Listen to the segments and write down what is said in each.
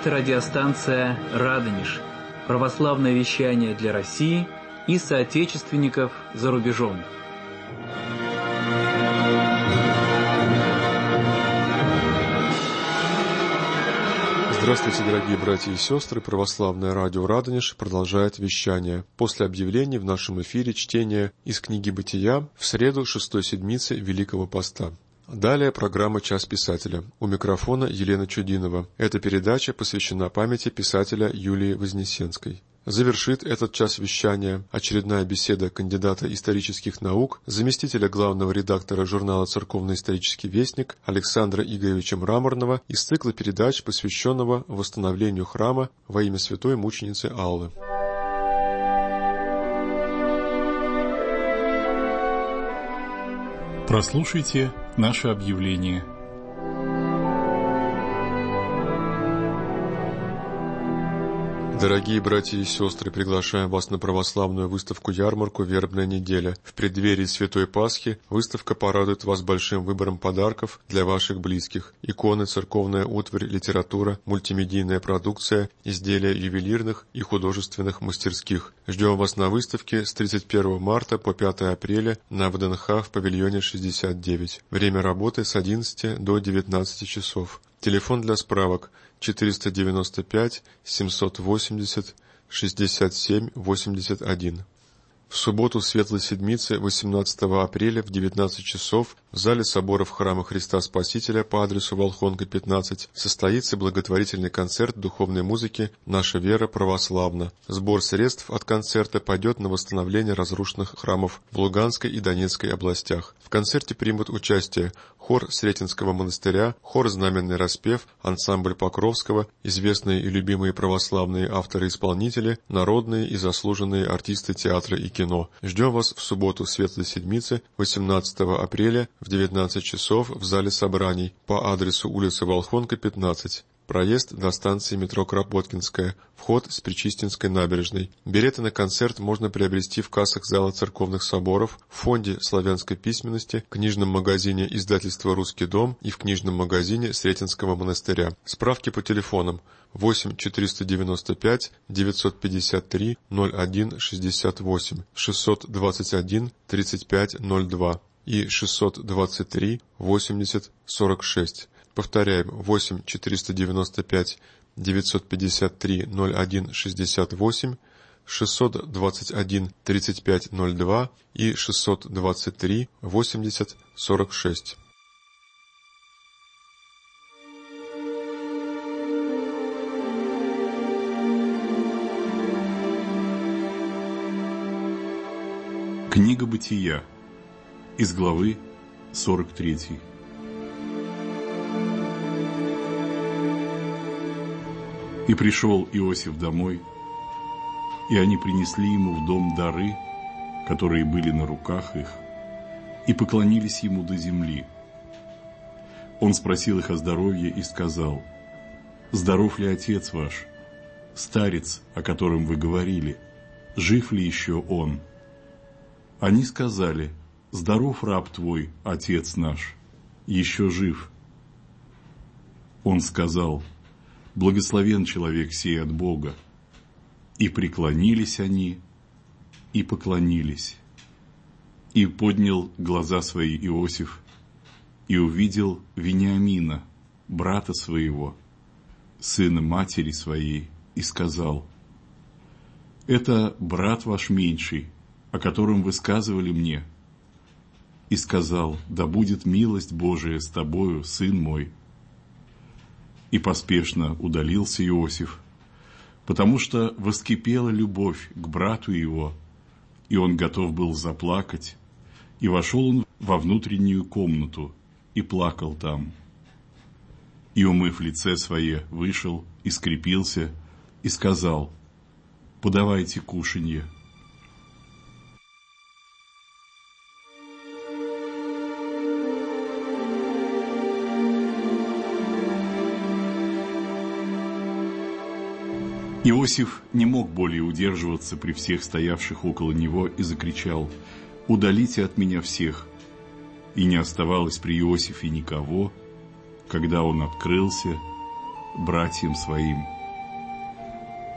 Это радиостанция «Радонеж», православное вещание для России и соотечественников за рубежом. Здравствуйте, дорогие братья и сестры! Православное радио «Радонеж» продолжает вещание. После объявлений в нашем эфире чтение из книги «Бытия» в среду 6-й седмицы Великого Поста. Далее программа «Час писателя». У микрофона Елена Чудинова. Эта передача посвящена памяти писателя Юлии Вознесенской. Завершит этот час вещания очередная беседа кандидата исторических наук, заместителя главного редактора журнала «Церковно-исторический вестник» Александра Игоревича Мраморного из цикла передач, посвященного восстановлению храма во имя святой мученицы Аллы. Прослушайте наше объявление. Дорогие братья и сестры, приглашаем вас на православную выставку-ярмарку «Вербная неделя». В преддверии Святой Пасхи выставка порадует вас большим выбором подарков для ваших близких. Иконы, церковная утварь, литература, мультимедийная продукция, изделия ювелирных и художественных мастерских. Ждем вас на выставке с 31 марта по 5 апреля на ВДНХ в павильоне 69. Время работы с 11 до 19 часов. Телефон для справок 495 780 67 81. В субботу Светлой Седмицы 18 апреля в 19 часов в зале собора в храме Христа Спасителя по адресу Волхонка, 15 состоится благотворительный концерт духовной музыки «Наша вера православна». Сбор средств от концерта пойдет на восстановление разрушенных храмов в Луганской и Донецкой областях. В концерте примут участие хор Сретенского монастыря, хор «Знаменный распев», ансамбль Покровского, известные и любимые православные авторы-исполнители, народные и заслуженные артисты театра и кино. Ждем вас в субботу Светлой Седмицы 18 апреля в 19 часов в зале собраний по адресу улица Волхонка, 15. Проезд до станции метро Кропоткинская, вход с Пречистинской набережной. Билеты на концерт можно приобрести в кассах зала церковных соборов, в фонде славянской письменности, книжном магазине издательства «Русский дом» и в книжном магазине Сретенского монастыря. Справки по телефонам 8 495 953 01 68 621 35 02 и 623 80 46. Повторяем, 8 495 953 01 68, 621 35 02 и 623 80 46. Книга Бытия из главы 43. И пришел Иосиф домой, и они принесли ему в дом дары, которые были на руках их, и поклонились ему до земли. Он спросил их о здоровье и сказал: «Здоров ли отец ваш, старец, о котором вы говорили, жив ли еще он?» Они сказали: «Здоров раб твой, отец наш, еще жив». Он сказал: «Благословен человек сей от Бога». И преклонились они, и поклонились. И поднял глаза свои Иосиф, и увидел Вениамина, брата своего, сына матери своей, и сказал: «Это брат ваш меньший, о котором вы сказывали мне». И сказал: «Да будет милость Божия с тобою, сын мой». И поспешно удалился Иосиф, потому что воскипела любовь к брату его, и он готов был заплакать, и вошел он во внутреннюю комнату и плакал там. И, умыв лице свое, вышел и скрепился, и сказал: «Подавайте кушанье». Иосиф не мог более удерживаться при всех стоявших около него и закричал: «Удалите от меня всех!» И не оставалось при Иосифе никого, когда он открылся братьям своим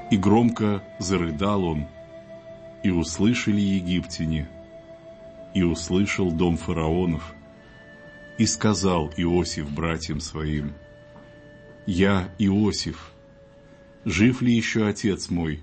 И громко зарыдал он, и услышали египтяне, и услышал дом фараонов, и сказал Иосиф братьям своим: «Я Иосиф, жив ли еще отец мой?»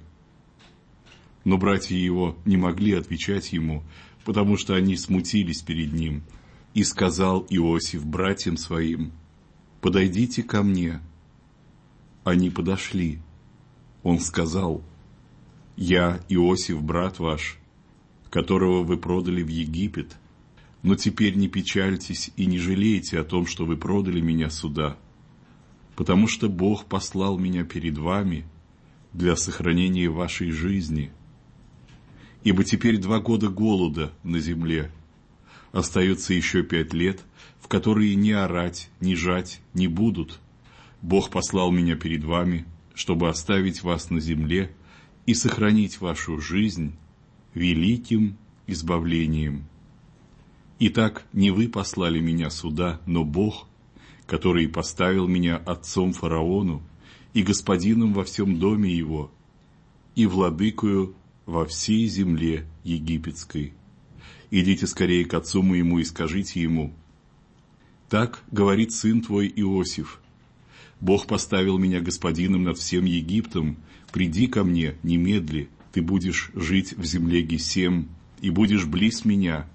Но братья его не могли отвечать ему, потому что они смутились перед ним. И сказал Иосиф братьям своим: «Подойдите ко мне». Они подошли. Он сказал: «Я Иосиф, брат ваш, которого вы продали в Египет. Но теперь не печальтесь и не жалейте о том, что вы продали меня сюда, потому что Бог послал меня перед вами для сохранения вашей жизни. Ибо теперь 2 года голода на земле. Остается еще 5 лет, в которые ни орать, ни жать не будут. Бог послал меня перед вами, чтобы оставить вас на земле и сохранить вашу жизнь великим избавлением. Итак, не вы послали меня сюда, но Бог, который поставил меня отцом фараону и господином во всем доме его, и владыкою во всей земле египетской. Идите скорее к отцу моему и скажите ему: так говорит сын твой Иосиф: Бог поставил меня господином над всем Египтом, приди ко мне немедли, ты будешь жить в земле Гесем, и будешь близ меня,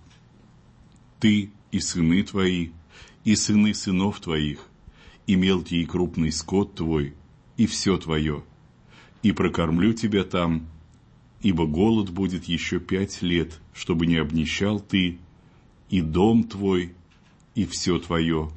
ты и сыны твои, и сыны сынов твоих, и мелкий и крупный скот твой, и все твое, и прокормлю тебя там, ибо голод будет еще 5 лет, чтобы не обнищал ты, и дом твой, и все твое.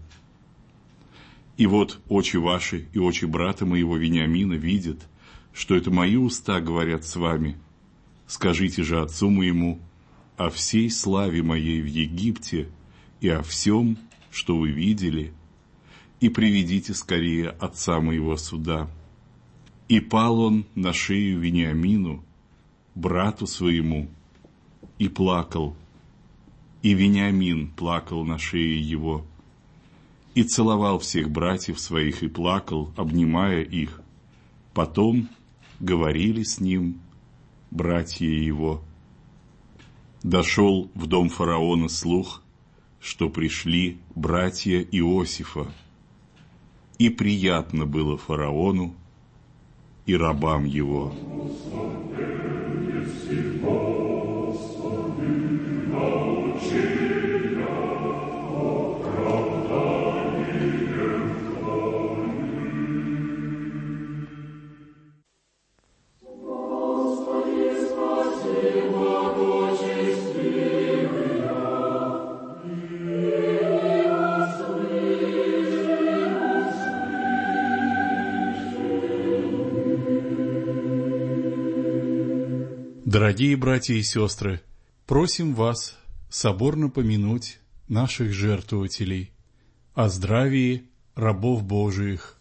И вот очи ваши и очи брата моего Вениамина видят, что это мои уста говорят с вами. Скажите же отцу моему о всей славе моей в Египте и о всем, что вы видели, и приведите скорее отца моего сюда». И пал он на шею Вениамину, брату своему, и плакал, и Вениамин плакал на шее его, и целовал всех братьев своих, и плакал, обнимая их. Потом говорили с ним братья его. Дошел в дом фараона слух, что пришли братья Иосифа, и приятно было фараону и рабам его. Дорогие братья и сестры, просим вас соборно помянуть наших жертвователей, о здравии рабов Божиих.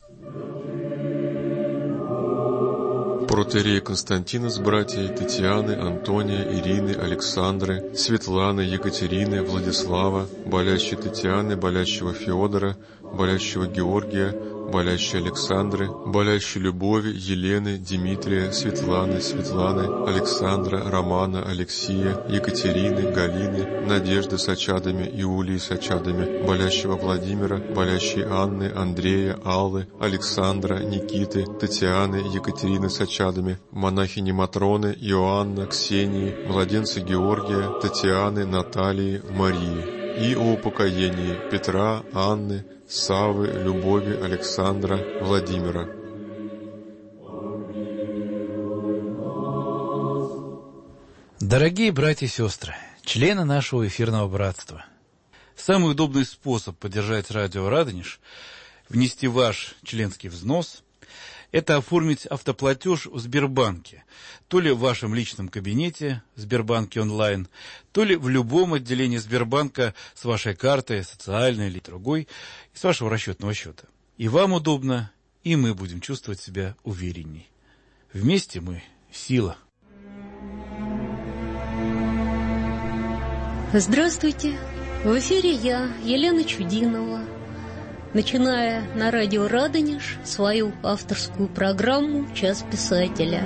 Протоиерея Константина с братьей Татьяны, Антония, Ирины, Александры, Светланы, Екатерины, Владислава, болящей Татьяны, болящего Феодора, болящего Георгия, болящей Александры, болящей Любови, Елены, Дмитрия, Светланы, Александра, Романа, Алексия, Екатерины, Галины, Надежды с очадами, Иулии с очадами, болящего Владимира, болящей Анны, Андрея, Аллы, Александра, Никиты, Татьяны, Екатерины с очадами, монахини Матроны, Иоанна, Ксении, младенца Георгия, Татьяны, Наталии, Марии. И о упокоении Петра, Анны, Саввы, Любови, Александра, Владимира. Дорогие братья и сестры, члены нашего эфирного братства, самый удобный способ поддержать радио «Радонеж», внести ваш членский взнос, это оформить автоплатеж в Сбербанке, то ли в вашем личном кабинете в Сбербанке онлайн, то ли в любом отделении Сбербанка с вашей картой, социальной или другой, и с вашего расчетного счета. И вам удобно, и мы будем чувствовать себя уверенней. Вместе мы – сила. Здравствуйте! В эфире я, Елена Чудинова. начиная на радио «Радонеж» свою авторскую программу «Час писателя».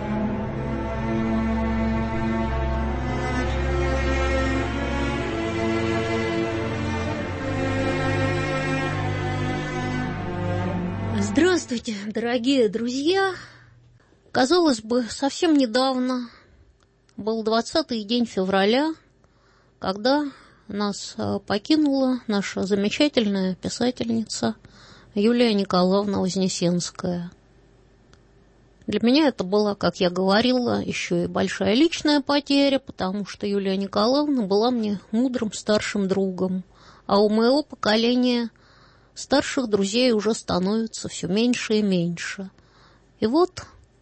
Здравствуйте, дорогие друзья! Казалось бы, совсем недавно был 20-й день февраля, когда нас покинула наша замечательная писательница Юлия Николаевна Вознесенская. Для меня это была, как я говорила, еще и большая личная потеря, потому что Юлия Николаевна была мне мудрым старшим другом, а у моего поколения старших друзей уже становится все меньше и меньше. И вот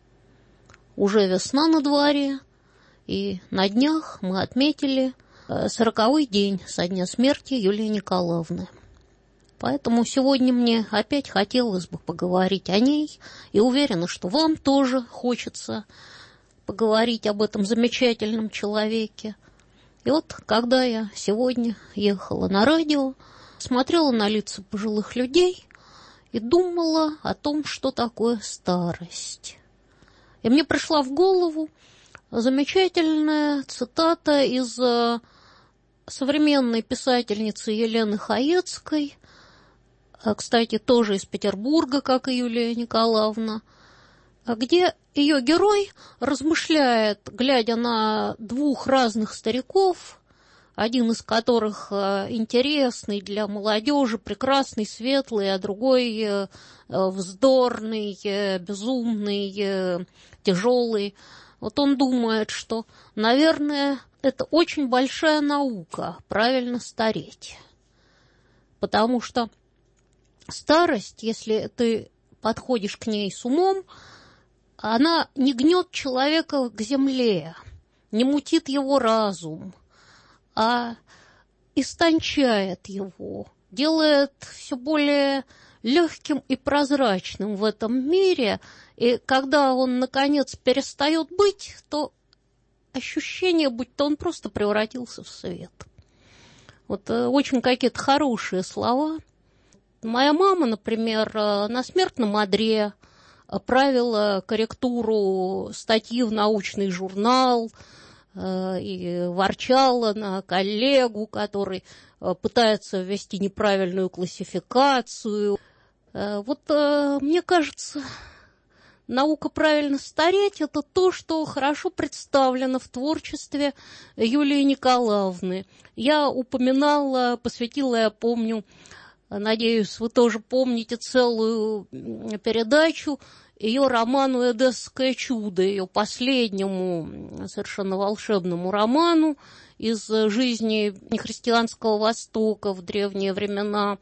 уже весна на дворе, и на днях мы отметили 40-й день со дня смерти Юлии Николаевны. Поэтому сегодня мне опять хотелось бы поговорить о ней, и уверена, что вам тоже хочется поговорить об этом замечательном человеке. И вот, когда я сегодня ехала на радио, смотрела на лица пожилых людей и думала о том, что такое старость. И мне пришла в голову замечательная цитата из современной писательницы Елены Хаецкой, кстати, тоже из Петербурга, как и Юлия Николаевна, где ее герой размышляет, глядя на двух разных стариков, один из которых интересный для молодежи, прекрасный, светлый, а другой вздорный, безумный, тяжелый. Вот он думает, что, наверное, это очень большая наука правильно стареть. Потому что старость, если ты подходишь к ней с умом, она не гнет человека к земле, не мутит его разум, а истончает его, делает все более легким и прозрачным в этом мире. И когда он, наконец, перестает быть, то ощущение, будто он просто превратился в свет. Вот очень какие-то хорошие слова. Моя мама, например, на смертном одре правила корректуру статьи в научный журнал и ворчала на коллегу, который пытается ввести неправильную классификацию. Вот мне кажется, наука правильно стареть – это то, что хорошо представлено в творчестве Юлии Николаевны. Я упоминала, посвятила, я помню, надеюсь, вы тоже помните целую передачу ее роману «Эдесское чудо», ее последнему совершенно волшебному роману из жизни христианского Востока в древние времена.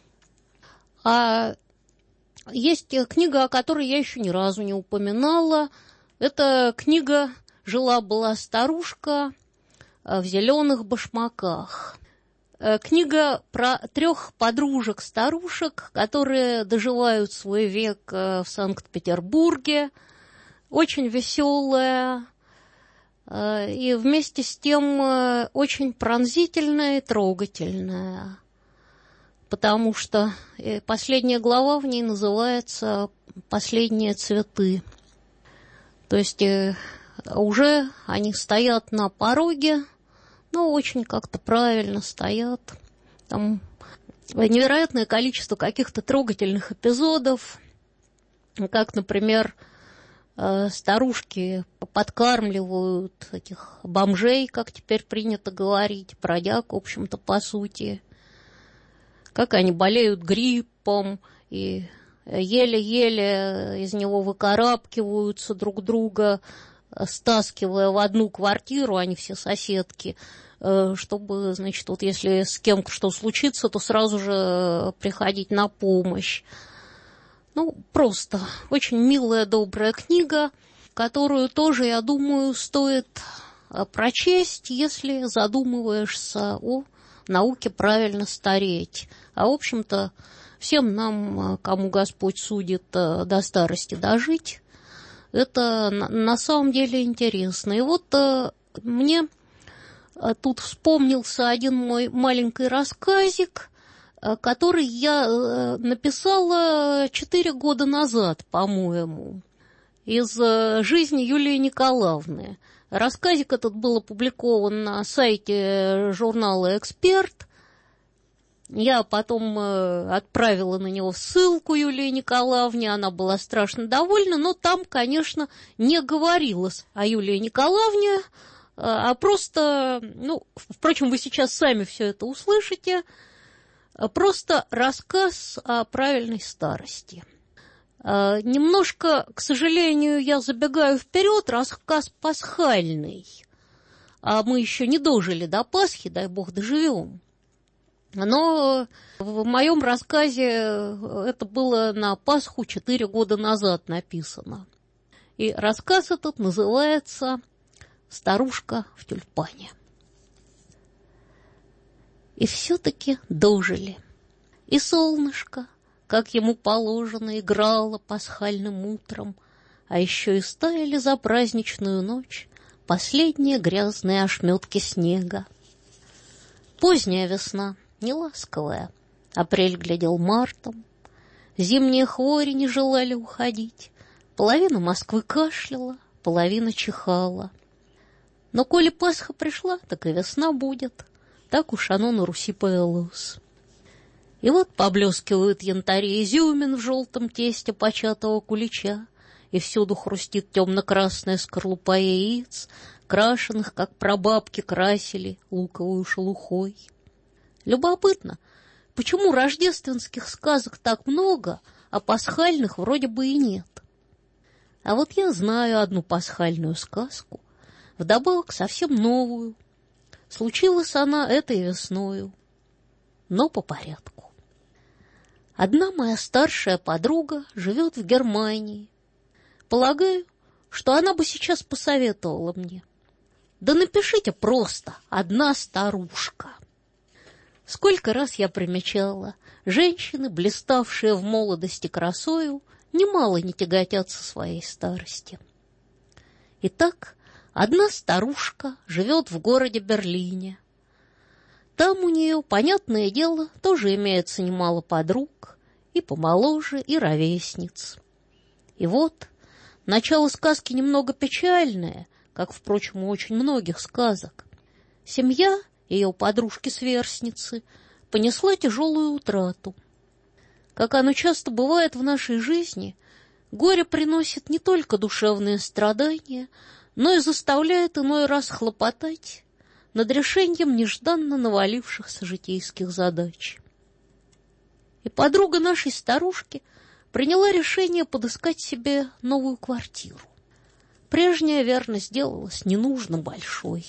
А есть книга, о которой я еще ни разу не упоминала. Это книга «Жила-была старушка в зеленых башмаках». Книга про 3 подружек-старушек, которые доживают свой век в Санкт-Петербурге. Очень веселая и вместе с тем очень пронзительная и трогательная. Потому что последняя глава в ней называется «Последние цветы». То есть уже они стоят на пороге, но очень как-то правильно стоят. Там невероятное количество каких-то трогательных эпизодов, как, например, старушки подкармливают этих бомжей, как теперь принято говорить, бродяг, в общем-то, по сути. Как они болеют гриппом и еле-еле из него выкарабкиваются друг друга, стаскивая в одну квартиру, они все соседки, чтобы, значит, вот если с кем-то что случится, то сразу же приходить на помощь. Ну, просто очень милая, добрая книга, которую тоже, я думаю, стоит прочесть, если задумываешься о науке правильно стареть. А, в общем-то, всем нам, кому Господь судит до старости дожить, это на самом деле интересно. И вот мне тут вспомнился один мой маленький рассказик, который я написала 4 года назад, по-моему, из жизни Юлии Николаевны. Рассказик этот был опубликован на сайте журнала «Эксперт». Я потом отправила на него ссылку Юлии Николаевне, она была страшно довольна, но там, конечно, не говорилось о Юлии Николаевне, а просто, впрочем, вы сейчас сами все это услышите, просто рассказ о правильной старости. Немножко, к сожалению, я забегаю вперед, рассказ пасхальный, а мы еще не дожили до Пасхи, дай бог доживем. Но в моем рассказе это было на Пасху 4 года назад написано. И рассказ этот называется «Старушка в тюльпане». И все-таки дожили. И солнышко, как ему положено, играло пасхальным утром, а еще и стаяли за праздничную ночь последние грязные ошметки снега. Поздняя весна, неласковая, апрель глядел мартом, зимние хвори не желали уходить, половина Москвы кашляла, половина чихала. Но коли Пасха пришла, так и весна будет, так уж оно на Руси повелось. И вот поблескивают янтари изюмин в желтом тесте початого кулича, и всюду хрустит темно-красная скорлупа яиц, крашеных, как прабабки красили, луковую шелухой. Любопытно, почему рождественских сказок так много, а пасхальных вроде бы и нет. А вот я знаю одну пасхальную сказку, вдобавок совсем новую. Случилась она этой весною, но по порядку. Одна моя старшая подруга живет в Германии. Полагаю, что она бы сейчас посоветовала мне: да напишите просто «одна старушка». Сколько раз я примечала, женщины, блиставшие в молодости красою, немало не тяготятся своей старости. Итак, одна старушка живет в городе Берлине. Там у нее, понятное дело, тоже имеется немало подруг, и помоложе, и ровесниц. И вот начало сказки немного печальное, как, впрочем, у очень многих сказок. Семья ее подружки-сверстницы понесла тяжелую утрату. Как оно часто бывает в нашей жизни, горе приносит не только душевные страдания, но и заставляет иной раз хлопотать над решением нежданно навалившихся житейских задач. И подруга нашей старушки приняла решение подыскать себе новую квартиру. Прежняя, верно, сделалась ненужно большой.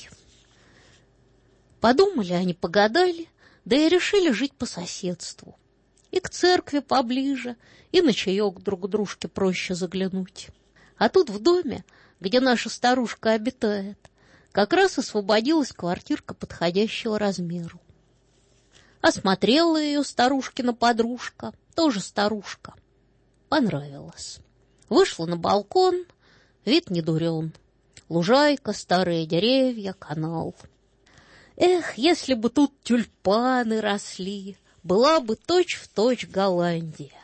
Подумали они, погадали, да и решили жить по соседству. И к церкви поближе, и на чаек друг к дружке проще заглянуть. А тут в доме, где наша старушка обитает, как раз освободилась квартирка подходящего размеру. Осмотрела ее старушкина подружка, тоже старушка. Понравилось. Вышла на балкон, вид не дурен. Лужайка, старые деревья, канал. Эх, если бы тут тюльпаны росли, была бы точь-в-точь Голландия.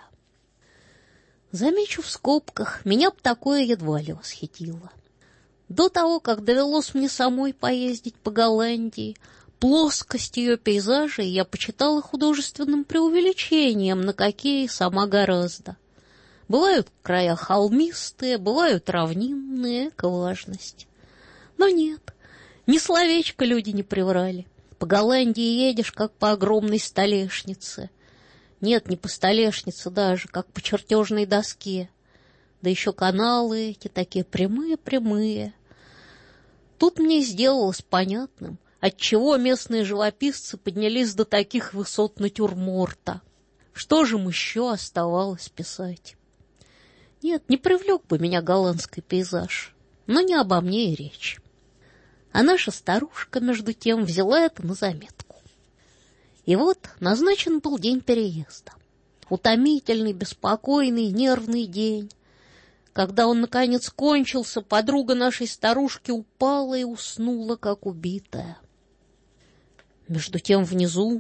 Замечу в скобках, меня б такое едва ли восхитило. До того, как довелось мне самой поездить по Голландии, плоскость ее пейзажей я почитала художественным преувеличением, на какие сама гораздо. Бывают края холмистые, бывают равнинные, эко-важность. Но нет, ни словечко люди не приврали. По Голландии едешь, как по огромной столешнице. Нет, не по столешнице даже, как по чертежной доске. Да еще каналы эти такие прямые-прямые. Тут мне сделалось понятным, отчего местные живописцы поднялись до таких высот натюрморта. Что же им еще оставалось писать? Нет, не привлек бы меня голландский пейзаж, но не обо мне и речь. А наша старушка, между тем, взяла это на заметку. И вот назначен был день переезда. Утомительный, беспокойный, нервный день. Когда он, наконец, кончился, подруга нашей старушки упала и уснула, как убитая. Между тем внизу,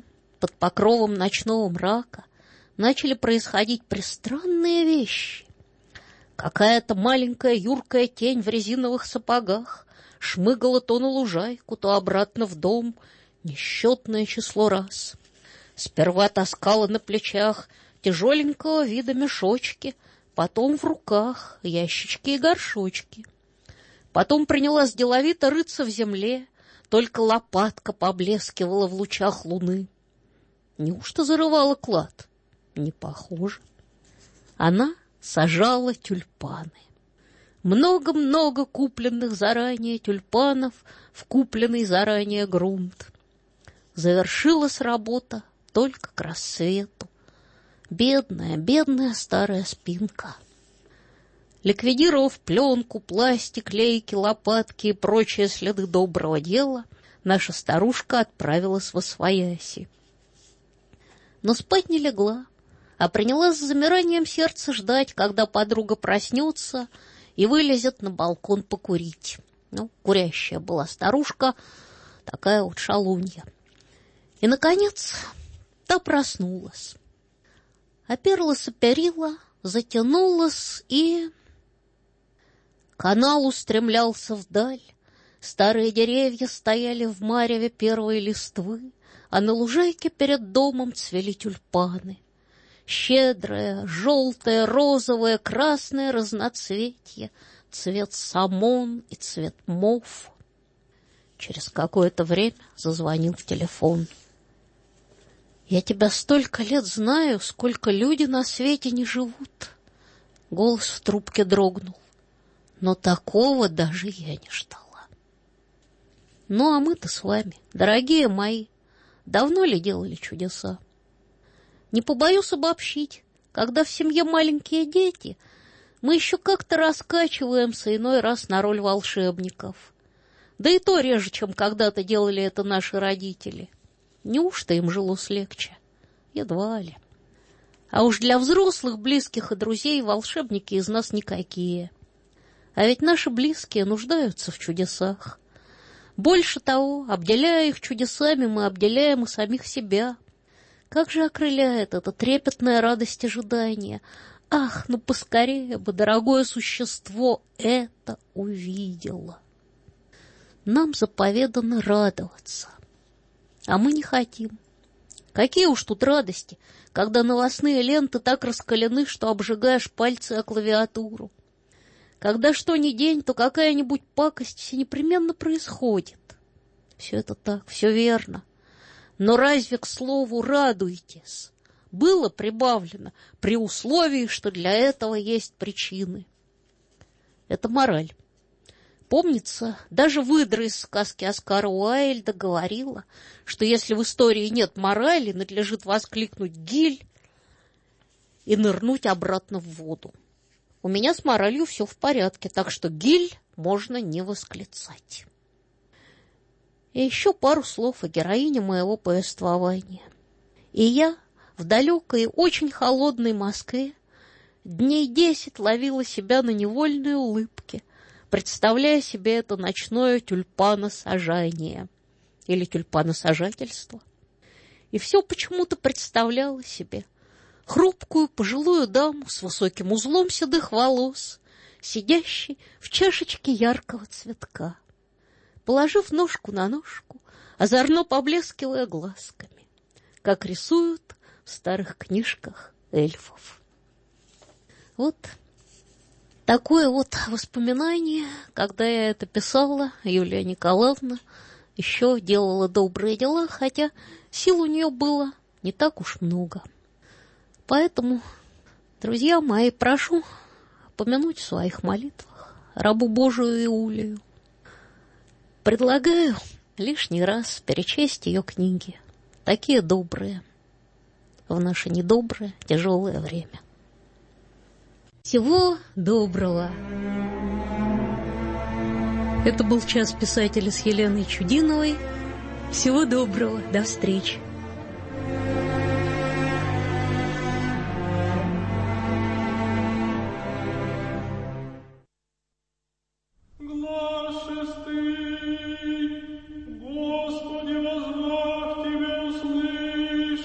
под покровом ночного мрака начали происходить пристранные вещи. Какая-то маленькая юркая тень в резиновых сапогах шмыгала то на лужайку, то обратно в дом несчетное число раз. Сперва таскала на плечах тяжеленького вида мешочки, потом в руках ящички и горшочки. Потом принялась деловито рыться в земле, только лопатка поблескивала в лучах луны. Неужто зарывала клад? Не похоже. Она сажала тюльпаны. Много-много купленных заранее тюльпанов в купленный заранее грунт. Завершилась работа только к рассвету. Бедная, бедная старая спинка. Ликвидировав пленку, пластик, лейки, лопатки и прочие следы доброго дела, наша старушка отправилась восвояси. Но спать не легла, а принялась с замиранием сердца ждать, когда подруга проснется и вылезет на балкон покурить. Курящая была старушка, такая вот шалунья. И, наконец, та проснулась. Оперлась о перила, затянулась, и канал устремлялся вдаль. Старые деревья стояли в мареве первой листвы, а на лужайке перед домом цвели тюльпаны. Щедрое, желтое, розовое, красное разноцветье, цвет самон и цвет мов. Через какое-то время зазвонил телефон. «Я тебя столько лет знаю, сколько люди на свете не живут». Голос в трубке дрогнул. Но такого даже я не ждала. Ну, а мы-то с вами, дорогие мои, давно ли делали чудеса? Не побоюсь обобщить, когда в семье маленькие дети, мы еще как-то раскачиваемся иной раз на роль волшебников. Да и то реже, чем когда-то делали это наши родители. Неужто им жилось легче? Едва ли. А уж для взрослых, близких и друзей волшебники из нас никакие. А ведь наши близкие нуждаются в чудесах. Больше того, обделяя их чудесами, мы обделяем и самих себя. Как же окрыляет эта трепетная радость ожидания. Ах, ну поскорее бы, дорогое существо, это увидело. Нам заповедано радоваться. А мы не хотим. Какие уж тут радости, когда новостные ленты так раскалены, что обжигаешь пальцы о клавиатуру. Когда что ни день, то какая-нибудь пакость все непременно происходит. Все это так, все верно. Но разве к слову «радуйтесь» было прибавлено при условии, что для этого есть причины? Это мораль. Помнится, даже выдра из сказки Оскара Уайльда говорила, что если в истории нет морали, надлежит воскликнуть «гиль» и нырнуть обратно в воду. У меня с моралью все в порядке, так что «гиль» можно не восклицать. И еще пару слов о героине моего повествования. И я в далекой и очень холодной Москве дней 10 ловила себя на невольные улыбки, представляя себе это ночное тюльпаносажание или тюльпаносажательство. И все почему-то представляла себе хрупкую пожилую даму с высоким узлом седых волос, сидящей в чашечке яркого цветка, положив ножку на ножку, озорно поблескивая глазками, как рисуют в старых книжках эльфов. Вот такое вот воспоминание, когда я это писала, Юлия Николаевна еще делала добрые дела, хотя сил у нее было не так уж много. Поэтому, друзья мои, прошу помянуть в своих молитвах рабу Божию Иулию. Предлагаю лишний раз перечесть ее книги, такие добрые, в наше недоброе, тяжелое время. Всего доброго! Это был час писателя с Еленой Чудиновой. Всего доброго, до встречи! Господи, возвах Тебе услышим.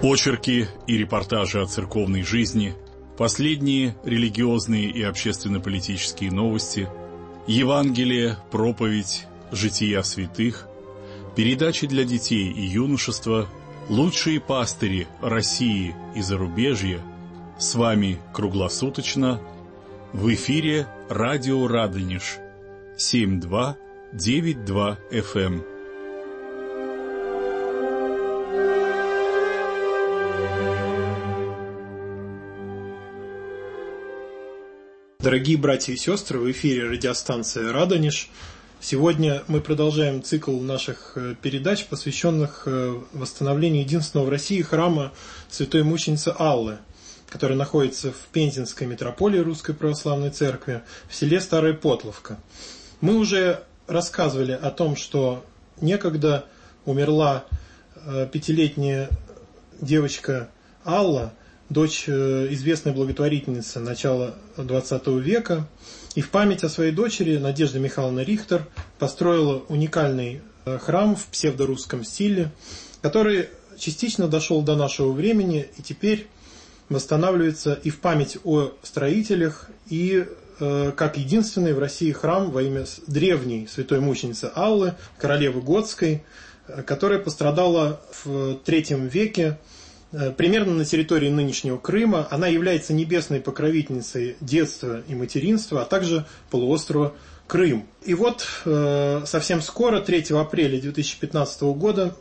Очерки и репортажи о церковной жизни, последние религиозные и общественно-политические новости, Евангелие, проповедь, жития святых, передачи для детей и юношества, лучшие пастыри России и зарубежья. С вами круглосуточно в эфире радио Радонеж 7292 FM. Дорогие братья и сестры, в эфире радиостанция «Радонеж». Сегодня мы продолжаем цикл наших передач, посвященных восстановлению единственного в России храма Святой Мученицы Аллы, который находится в Пензенской митрополии Русской Православной Церкви, в селе Старая Потловка. Мы уже рассказывали о том, что некогда умерла 5-летняя девочка Алла, дочь известной благотворительницы начала XX века, и в память о своей дочери Надежда Михайловна Рихтер построила уникальный храм в псевдорусском стиле, который частично дошел до нашего времени и теперь восстанавливается и в память о строителях, и как единственный в России храм во имя древней святой мученицы Аллы, королевы Готской, которая пострадала в III веке примерно на территории нынешнего Крыма. Она является небесной покровительницей детства и материнства, а также полуострова Крым. И вот совсем скоро, 3 апреля 2015 года,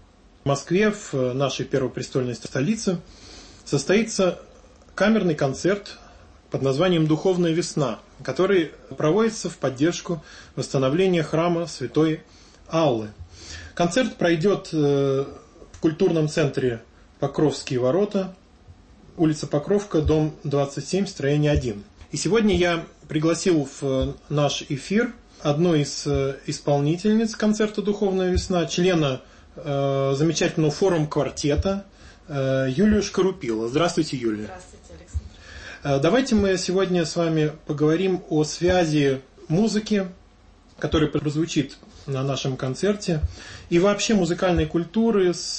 в Москве, в нашей первопрестольной столице, состоится камерный концерт под названием «Духовная весна», который проводится в поддержку восстановления храма Святой Аллы. Концерт пройдет в культурном центре Покровские ворота, улица Покровка, дом 27, строение 1. И сегодня я пригласил в наш эфир одну из исполнительниц концерта «Духовная весна», члена замечательного форум-квартета Юлию Шкарупило. Здравствуйте, Юлия. Здравствуйте, Александр. Давайте мы сегодня с вами поговорим о связи музыки, которая прозвучит на нашем концерте, и вообще музыкальной культуры с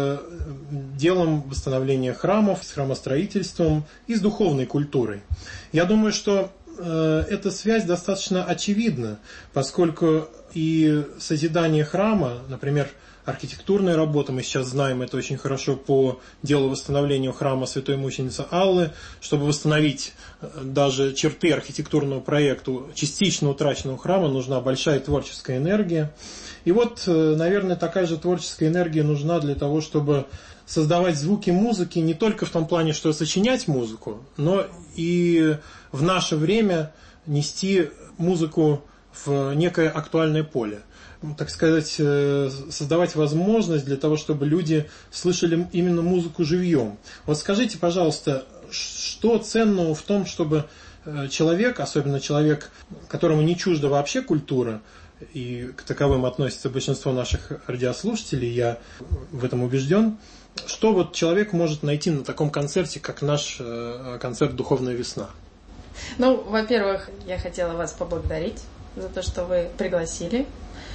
делом восстановления храмов, с храмостроительством и с духовной культурой. Я думаю, что эта связь достаточно очевидна, поскольку и созидание храма, например, архитектурная работа, мы сейчас знаем это очень хорошо по делу восстановления храма Святой Мученицы Аллы, чтобы восстановить даже черты архитектурного проекта частично утраченного храма, нужна большая творческая энергия. И вот, наверное, такая же творческая энергия нужна для того, чтобы создавать звуки музыки не только в том плане, что сочинять музыку, но и в наше время нести музыку в некое актуальное поле. Так сказать, создавать возможность для того, чтобы люди слышали именно музыку живьем. Вот скажите, пожалуйста, что ценного в том, чтобы человек, особенно человек, которому не чужда вообще культура, и к таковым относится большинство наших радиослушателей, я в этом убежден, что вот человек может найти на таком концерте, как наш концерт «Духовная весна»? Ну, во-первых, я хотела вас поблагодарить за то, что вы пригласили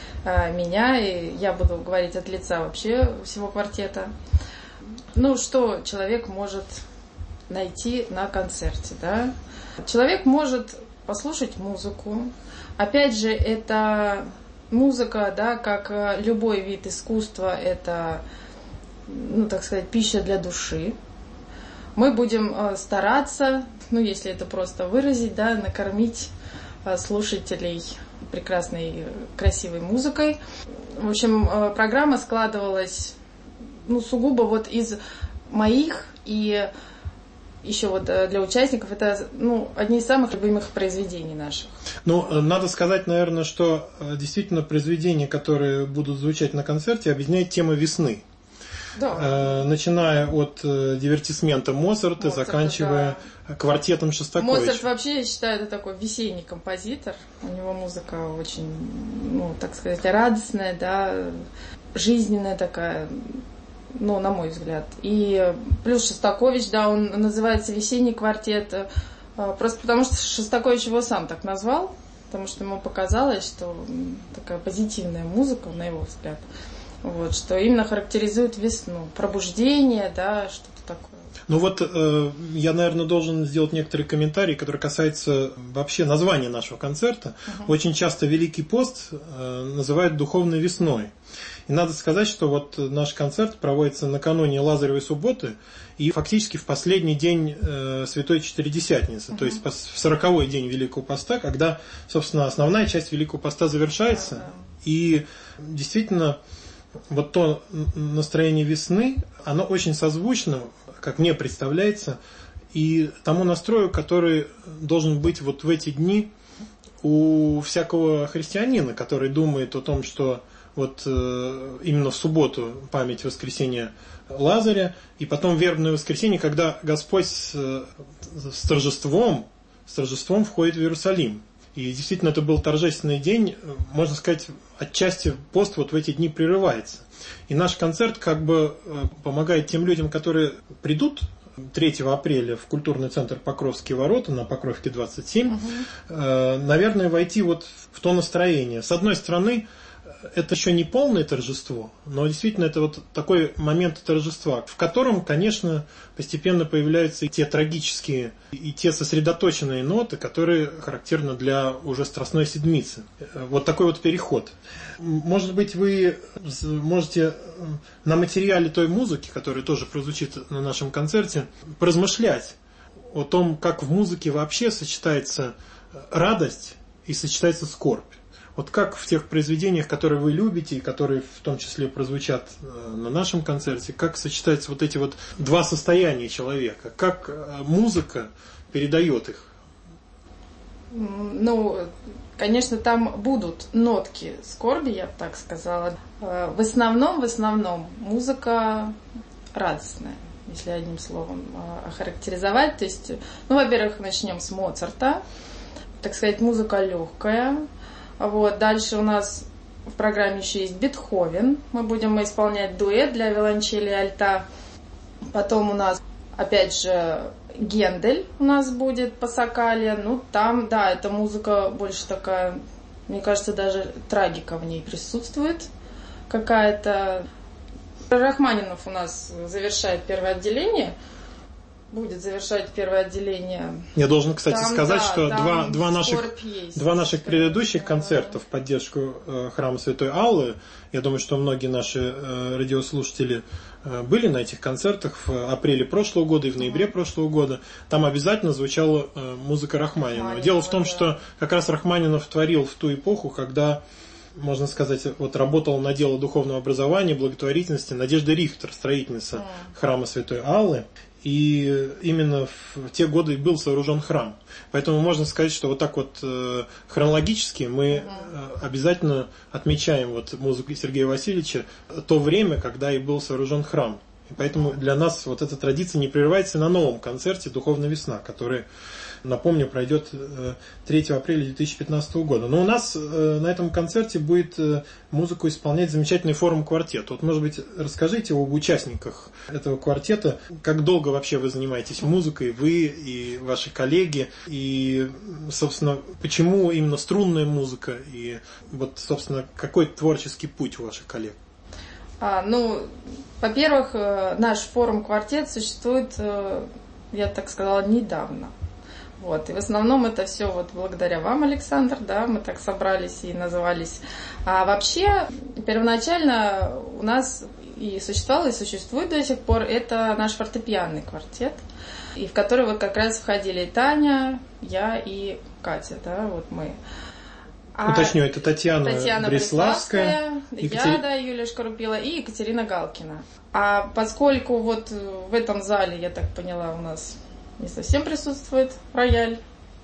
меня, и я буду говорить от лица вообще всего квартета. Ну, что человек может найти на концерте, да? Человек может послушать музыку. Опять же, это музыка, да, как любой вид искусства, это, ну, так сказать, пища для души. Мы будем стараться, ну, если это просто выразить, да, накормить слушателей прекрасной, красивой музыкой. В общем, программа складывалась, ну, сугубо вот из моих и еще вот для участников. Это, ну, одни из самых любимых произведений наших. Ну, надо сказать, наверное, что действительно произведения, которые будут звучать на концерте, объединяет тема весны. Да. Начиная от дивертисмента Моцарта, заканчивая квартетом Шостаковича. Моцарт вообще, я считаю, это такой весенний композитор. У него музыка очень, ну, так сказать, радостная, да, жизненная такая, ну, на мой взгляд. И плюс Шостакович, да, он называется «Весенний квартет», просто потому что Шостакович его сам так назвал, потому что ему показалось, что такая позитивная музыка, на его взгляд. Вот, что именно характеризует весну. Пробуждение, да, что-то такое. Ну вот я, наверное, должен сделать некоторые комментарии, которые касаются вообще названия нашего концерта. Очень часто Великий пост называют духовной весной. И надо сказать, что вот наш концерт проводится накануне Лазаревой субботы и фактически в последний день Святой Четыредесятницы, то есть в 40-й день Великого поста, когда, собственно, основная часть Великого поста завершается. И действительно, вот то настроение весны, оно очень созвучно, как мне представляется, и тому настрою, который должен быть вот в эти дни у всякого христианина, который думает о том, что вот именно в субботу память воскресения Лазаря, и потом вербное воскресенье, когда Господь с торжеством входит в Иерусалим. И действительно, это был торжественный день, можно сказать, отчасти пост вот в эти дни прерывается. И наш концерт как бы помогает тем людям, которые придут 3 апреля в культурный центр Покровские ворота на Покровке 27, наверное, войти вот в то настроение. С одной стороны, это еще не полное торжество, но действительно это вот такой момент торжества, в котором, конечно, постепенно появляются и те трагические, и те сосредоточенные ноты, которые характерны для уже Страстной Седмицы. Вот такой вот переход. Может быть, вы можете на материале той музыки, которая тоже прозвучит на нашем концерте, поразмышлять о том, как в музыке вообще сочетается радость и сочетается скорбь. Вот как в тех произведениях, которые вы любите, и которые в том числе прозвучат на нашем концерте, как сочетаются вот эти вот два состояния человека, как музыка передает их? Ну, конечно, там будут нотки скорби, я бы так сказала. В основном музыка радостная, если одним словом охарактеризовать. То есть, ну, во-первых, начнем с Моцарта. Так сказать, музыка легкая. Вот. Дальше у нас в программе еще есть Бетховен. Мы будем исполнять дуэт для виолончели и альта. Потом у нас, опять же, Гендель у нас будет Пассакалия. Ну, там, да, эта музыка больше такая, мне кажется, даже трагика в ней присутствует какая-то. Рахманинов у нас завершает первое отделение. Будет завершать первое отделение. Я должен, кстати, там, сказать, да, что два наших предыдущих концерта в поддержку храма Святой Аллы, я думаю, что многие наши радиослушатели были на этих концертах в апреле прошлого года и в ноябре прошлого года. Там обязательно звучала музыка Рахманинова. Дело в том, что как раз Рахманинов творил в ту эпоху, когда, можно сказать, вот работала на дело духовного образования, благотворительности Надежда Рихтер, строительница храма Святой Аллы. И именно в те годы был сооружен храм. Поэтому можно сказать, что вот так вот хронологически мы обязательно отмечаем вот музыку Сергея Васильевича то время, когда и был сооружен храм. И поэтому для нас вот эта традиция не прерывается на новом концерте «Духовная весна», который, напомню, пройдет 3 апреля 2015 года. Но у нас на этом концерте будет музыку исполнять замечательный форум-квартет. Вот, может быть, расскажите об участниках этого квартета. Как долго вообще вы занимаетесь музыкой, вы и ваши коллеги? И, собственно, почему именно струнная музыка? И вот, собственно, какой творческий путь у ваших коллег? Ну, во-первых, наш форум-квартет существует, я так сказала, недавно. Вот. И в основном это все вот благодаря вам, Александр, да, мы так собрались и назывались. А вообще, первоначально у нас и существовал, и существует до сих пор, это наш фортепианный квартет, и в который вот как раз входили и Таня, я и Катя, да, вот мы. Уточню, это Татьяна Бреславская, я, да, Юлия Шкарупила и Екатерина Галкина. А поскольку вот в этом зале, я так поняла, у нас не совсем присутствует рояль,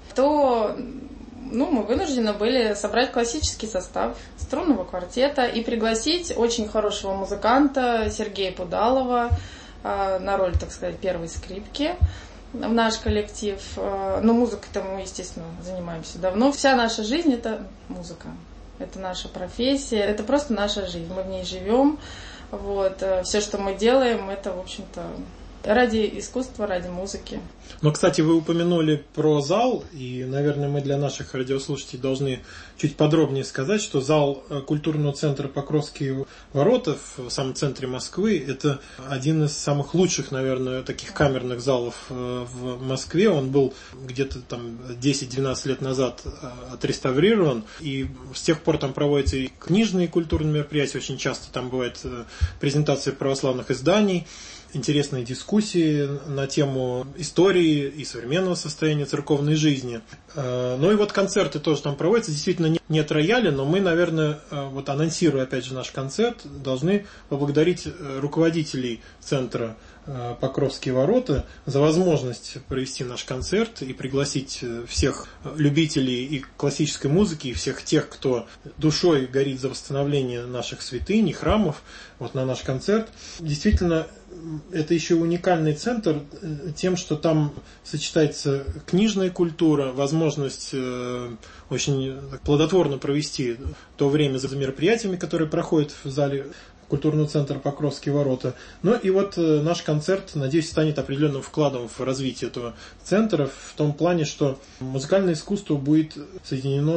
то мы вынуждены были собрать классический состав струнного квартета и пригласить очень хорошего музыканта Сергея Пудалова на роль, так сказать, первой скрипки в наш коллектив. Но музыкой-то мы, естественно, занимаемся давно. Вся наша жизнь – это музыка. Это наша профессия, это просто наша жизнь. Мы в ней живем. Вот. Все, что мы делаем, это, в общем-то, Ради искусства, ради музыки. Но, кстати, вы упомянули про зал, и, наверное, мы для наших радиослушателей должны чуть подробнее сказать, что зал культурного центра Покровские ворота в самом центре Москвы – это один из самых лучших, наверное, таких камерных залов в Москве. Он был где-то там 10-12 лет назад отреставрирован, и с тех пор там проводятся и книжные культурные мероприятия, очень часто там бывает презентация православных изданий, интересные дискуссии на тему истории и современного состояния церковной жизни. Ну и вот концерты тоже там проводятся. Действительно нет рояля, но мы, наверное, вот анонсируя опять же наш концерт, должны поблагодарить руководителей центра Покровские ворота за возможность провести наш концерт и пригласить всех любителей и классической музыки, и всех тех, кто душой горит за восстановление наших святынь и храмов, вот на наш концерт. Действительно, это еще уникальный центр тем, что там сочетается книжная культура, возможность очень плодотворно провести то время за мероприятиями, которые проходят в зале культурного центра Покровские ворота. Ну и вот наш концерт, надеюсь, станет определенным вкладом в развитие этого центра, в том плане, что музыкальное искусство будет соединено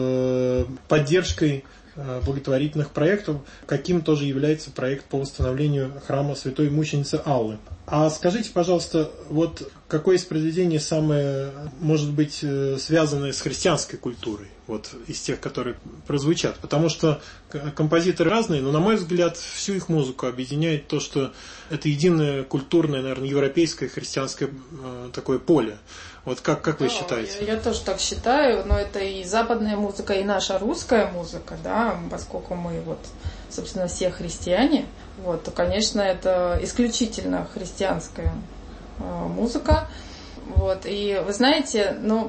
с поддержкой благотворительных проектов, каким тоже является проект по восстановлению храма Святой Мученицы Аллы. А скажите, пожалуйста, вот какое из произведений самое, может быть, связанное с христианской культурой, вот из тех, которые прозвучат? Потому что композиторы разные, но, на мой взгляд, всю их музыку объединяет то, что это единое культурное, наверное, европейское христианское такое поле. Вот как вы считаете? Я тоже так считаю, но это и западная музыка, и наша русская музыка, да, поскольку мы вот, собственно, все христиане, вот, то, конечно, это исключительно христианская музыка, вот, и вы знаете, ну,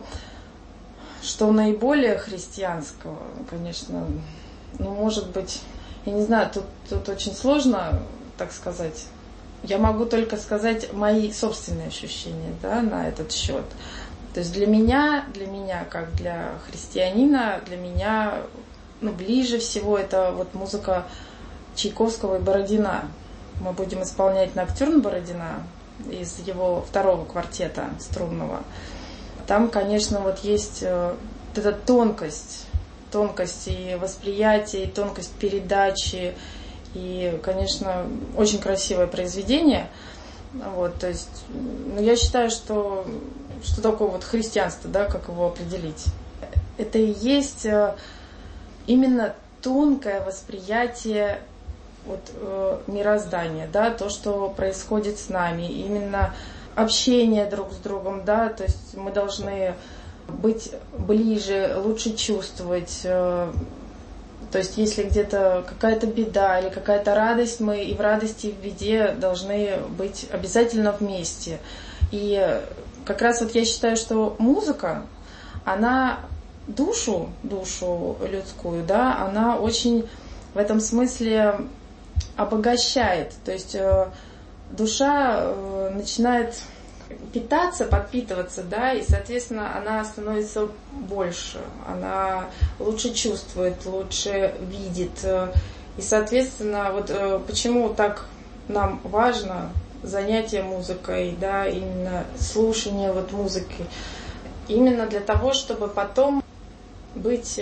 что наиболее христианского, конечно, ну, может быть, я не знаю, тут очень сложно, так сказать. Я могу только сказать мои собственные ощущения, да, на этот счет. То есть для меня, как для христианина, для меня ближе всего это вот музыка Чайковского и Бородина. Мы будем исполнять ноктюрн Бородина из его второго квартета струнного. Там, конечно, вот есть вот эта тонкость и восприятия, и тонкость передачи. И, конечно, очень красивое произведение. Вот, то есть, я считаю, что такое вот христианство, да, как его определить? Это и есть именно тонкое восприятие вот, мироздания, да, то, что происходит с нами, именно общение друг с другом, да, то есть мы должны быть ближе, лучше чувствовать. То есть, если где-то какая-то беда или какая-то радость, мы и в радости, и в беде должны быть обязательно вместе. И как раз вот я считаю, что музыка, она душу людскую, да, она очень в этом смысле обогащает. То есть, душа начинает питаться, подпитываться, да, и, соответственно, она становится больше, она лучше чувствует, лучше видит. И, соответственно, вот почему так нам важно занятие музыкой, да, именно слушание вот музыки, именно для того, чтобы потом быть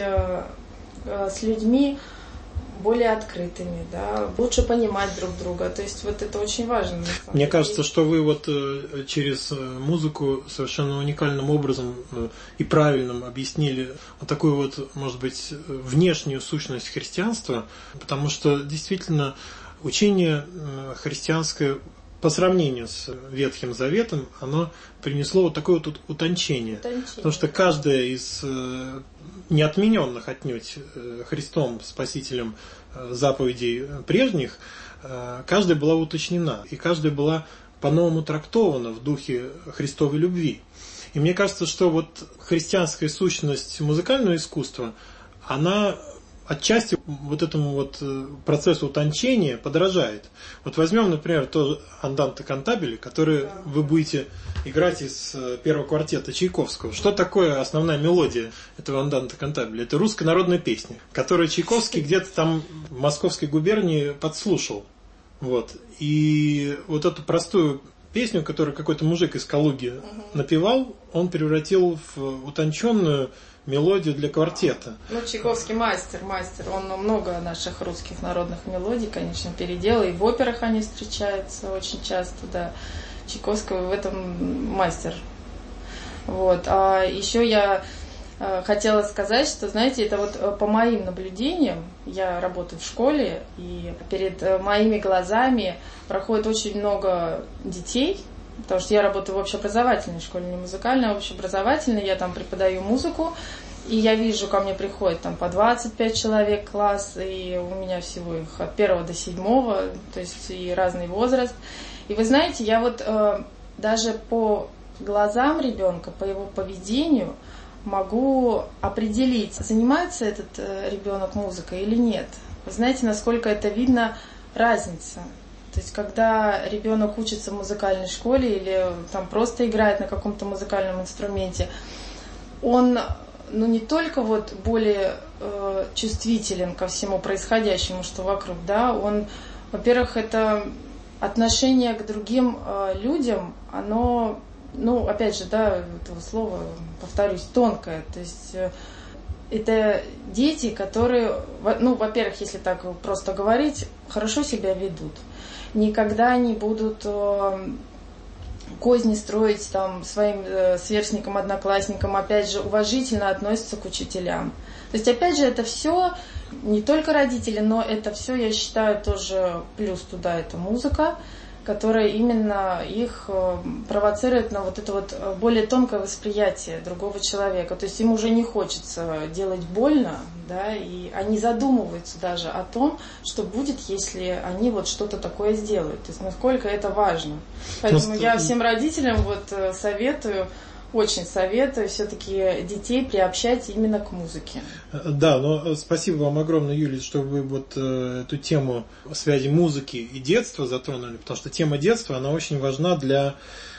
с людьми более открытыми, да, лучше понимать друг друга. То есть вот это очень важно. Мне кажется, что вы вот через музыку совершенно уникальным образом и правильным объяснили вот такую вот, может быть, внешнюю сущность христианства, потому что действительно учение христианское по сравнению с Ветхим Заветом, оно принесло вот такое вот утончение. Потому что каждая из неотмененных отнюдь Христом, Спасителем заповедей прежних, каждая была уточнена, и каждая была по-новому трактована в духе Христовой любви. И мне кажется, что вот христианская сущность музыкального искусства, она отчасти вот этому вот процессу утончения подражает. Вот возьмем, например, то анданте кантабиле, который вы будете играть из первого квартета Чайковского. Что такое основная мелодия этого анданте кантабиле? Это русская народная песня, которую Чайковский где-то там в Московской губернии подслушал. Вот. И вот эту простую песню, которую какой-то мужик из Калуги напевал, он превратил в утонченную мелодию для квартета. Ну, Чайковский мастер. Он много наших русских народных мелодий, конечно, переделал. И в операх они встречаются очень часто, да. Чайковский в этом мастер. Вот. А еще я хотела сказать, что, знаете, это вот по моим наблюдениям, я работаю в школе, и перед моими глазами проходит очень много детей, потому что я работаю в общеобразовательной школе, не музыкальной, а общеобразовательной, я там преподаю музыку, и я вижу, ко мне приходит там по 25 человек класс, и у меня всего их от 1 до 7, то есть и разный возраст. И вы знаете, я вот даже по глазам ребенка, по его поведению могу определить, занимается этот ребенок музыкой или нет. Вы знаете, насколько это видно разница. То есть, когда ребенок учится в музыкальной школе или там просто играет на каком-то музыкальном инструменте, он не только вот более чувствителен ко всему происходящему, что вокруг, да, он, во-первых, это отношение к другим людям, оно, опять же, да, этого слова, повторюсь, тонкое. То есть это дети, которые, во-первых, если так просто говорить, хорошо себя ведут. Никогда не будут козни строить там своим сверстникам, одноклассникам, опять же, уважительно относятся к учителям. То есть, опять же, это все не только родители, но это все, я считаю, тоже плюс туда это музыка, которая именно их провоцирует на вот это вот более тонкое восприятие другого человека. То есть им уже не хочется делать больно, да, и они задумываются даже о том, что будет, если они вот что-то такое сделают. То есть насколько это важно. Поэтому я всем родителям вот советую, очень советую все-таки детей приобщать именно к музыке. Да, но спасибо вам огромное, Юлия, что вы вот эту тему связи музыки и детства затронули, потому что тема детства, она очень важна для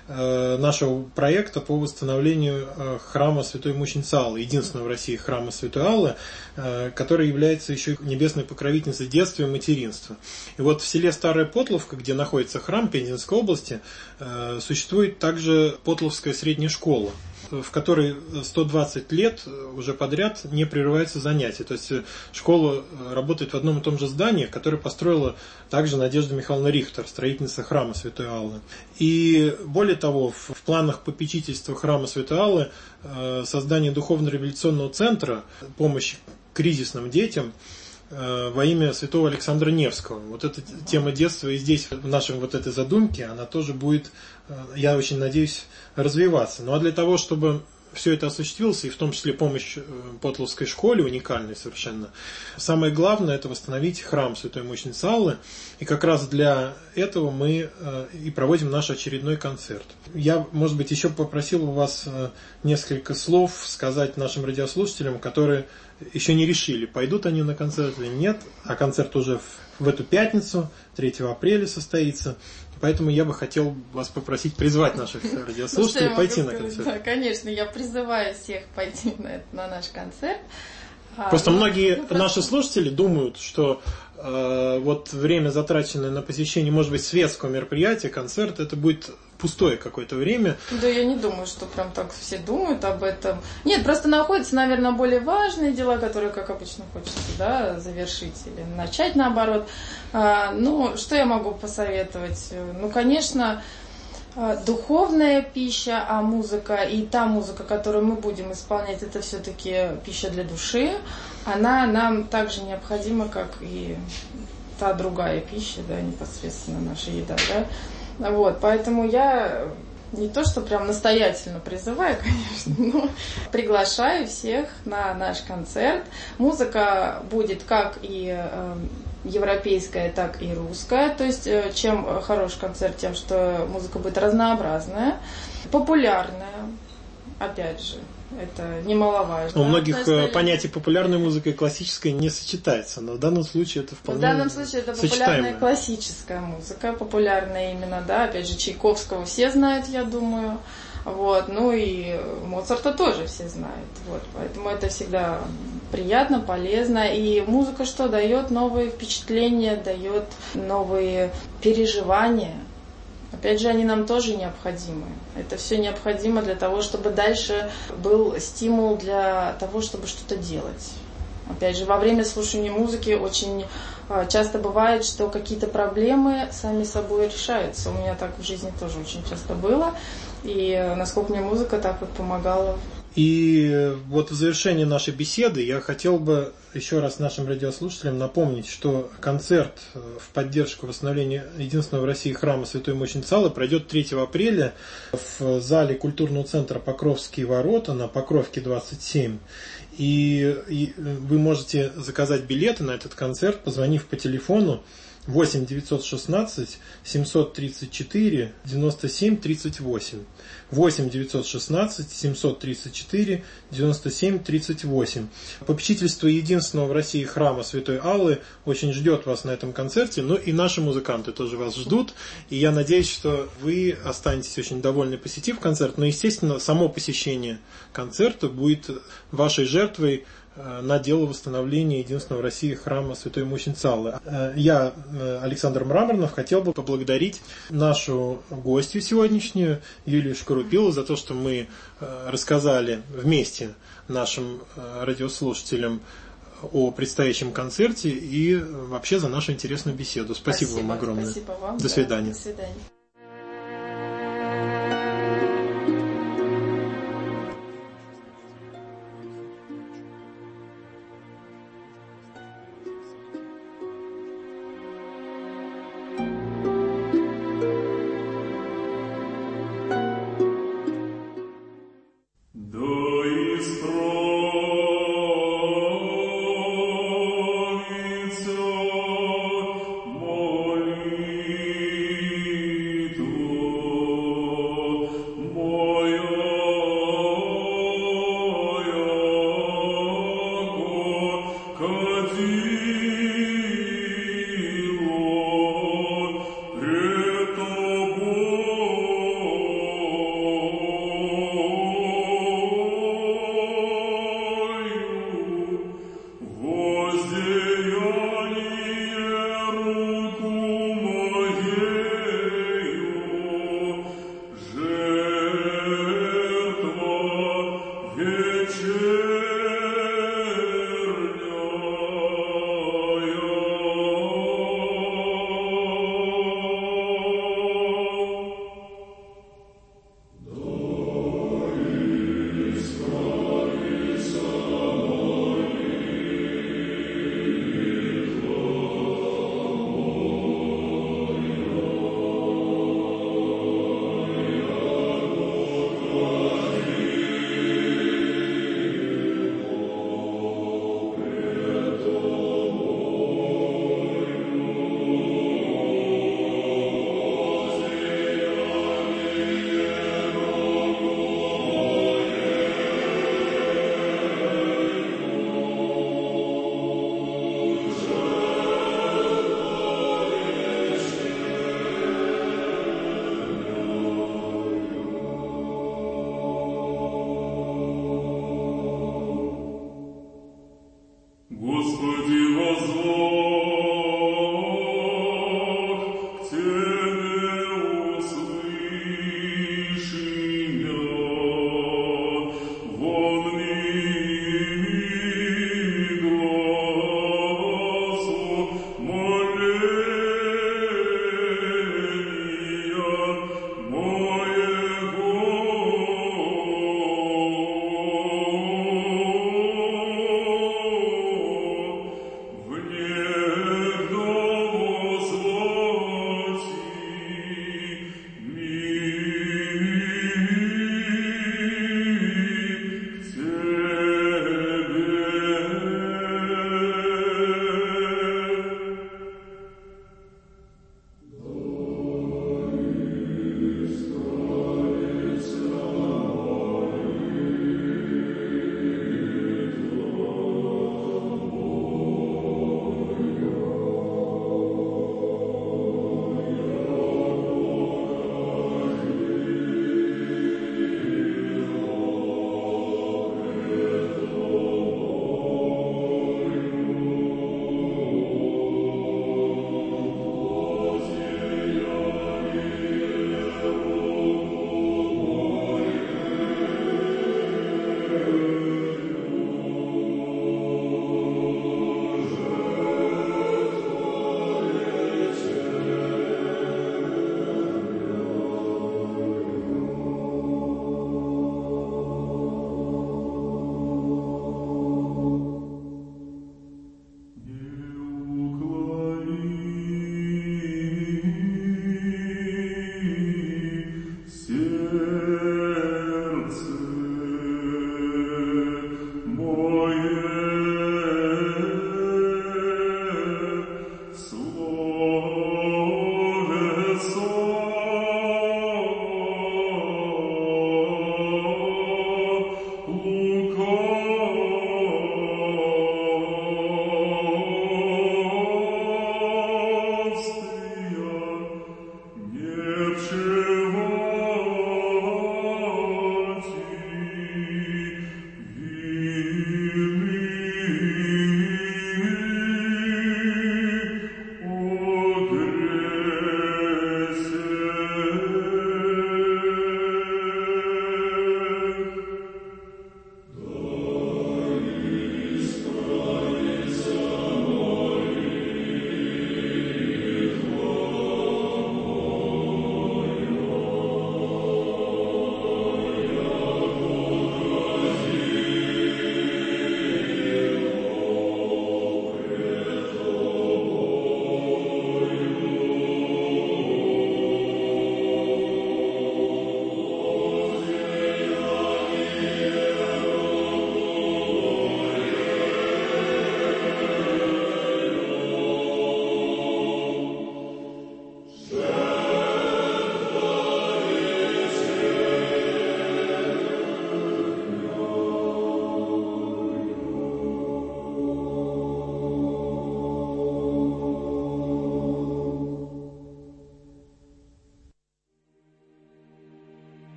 нашего проекта по восстановлению храма Святой Мученицы Аллы, единственного в России храма Святой Аллы, который является еще небесной покровительницей детства и материнства. И вот в селе Старая Потловка, где находится храм Пензенской области, существует также Потловская средняя школа, в которой 120 лет уже подряд не прерываются занятия. То есть школа работает в одном и том же здании, которое построила также Надежда Михайловна Рихтер, строительница храма Святой Аллы. И более того, в планах попечительства храма Святой Аллы создание духовно-революционного центра помощи кризисным детям во имя святого Александра Невского. Вот эта тема детства и здесь, в нашем вот этой задумке, она тоже будет, я очень надеюсь, развиваться. Ну а для того, чтобы все это осуществилось, и в том числе помощь Потловской школе, уникальной совершенно, самое главное – это восстановить храм Святой Мученицы Аллы. И как раз для этого мы и проводим наш очередной концерт. Я, может быть, еще попросил у вас несколько слов сказать нашим радиослушателям, которые еще не решили, пойдут они на концерт или нет, а концерт уже в эту пятницу, 3 апреля состоится. Поэтому я бы хотел вас попросить призвать наших радиослушателей пойти на концерт. Да, конечно, я призываю всех пойти на наш концерт. Просто многие наши слушатели думают, что вот время, затраченное на посещение, может быть, светского мероприятия, концерт, это будет пустое какое-то время. Да, я не думаю, что прям так все думают об этом. Нет, просто находятся, наверное, более важные дела, которые, как обычно, хочется, да, завершить или начать наоборот. Что я могу посоветовать? Конечно, духовная пища, а музыка и та музыка, которую мы будем исполнять, это все-таки пища для души. Она нам также необходима, как и та другая пища, да, непосредственно наша еда, да. Вот, поэтому я не то, что прям настоятельно призываю, конечно, но приглашаю всех на наш концерт. Музыка будет как и европейская, так и русская. То есть, чем хорош концерт, тем, что музыка будет разнообразная, популярная, опять же. Это немаловажно. У многих понятие популярной музыки и классической не сочетается, но в данном случае это вполне сочетаемо. В данном случае это популярная классическая музыка, популярная именно, да, опять же, Чайковского все знают, я думаю, вот, и Моцарта тоже все знают, вот, поэтому это всегда приятно, полезно, и музыка что дает? Новые впечатления, дает новые переживания. Опять же, они нам тоже необходимы. Это все необходимо для того, чтобы дальше был стимул для того, чтобы что-то делать. Опять же, во время слушания музыки очень часто бывает, что какие-то проблемы сами собой решаются. У меня так в жизни тоже очень часто было. И насколько мне музыка так вот помогала. И вот в завершении нашей беседы я хотел бы еще раз нашим радиослушателям напомнить, что концерт в поддержку восстановления единственного в России храма Святой Мученицы Аллы пройдет 3 апреля в зале культурного центра «Покровские ворота» на Покровке 27. И вы можете заказать билеты на этот концерт, позвонив по телефону 8 916 734 97 38. 8 916 734 97 38. Попечительство единственного в России храма Святой Аллы очень ждет вас на этом концерте. Ну и наши музыканты тоже вас ждут. И я надеюсь, что вы останетесь очень довольны, посетив концерт. Но, естественно, само посещение концерта будет вашей жертвой на дело восстановления единственного в России храма Святой Мученицы Аллы. Я, Александр Мраморнов, хотел бы поблагодарить нашу гостью сегодняшнюю, Юлию Шкарупилу, за то, что мы рассказали вместе нашим радиослушателям о предстоящем концерте и вообще за нашу интересную беседу. Спасибо вам огромное. Спасибо вам. До свидания. До свидания.